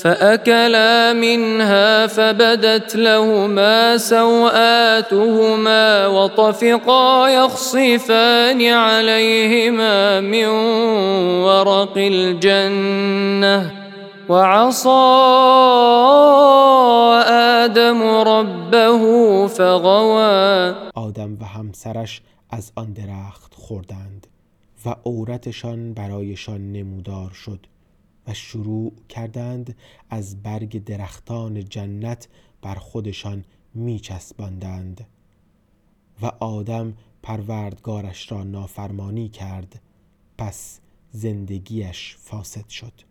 فأكلا منها فبدت لهما سوآتهما وطفقا يخصفان عليهما من ورق الجنة وعصى آدم ربه فغوى. آدم و همسرش از آن درخت خوردند و عورتشان برایشان نمودار شد و شروع کردند از برگ درختان جنت بر خودشان می چسباندند و آدم پروردگارش را نافرمانی کرد، پس زندگیش فاسد شد.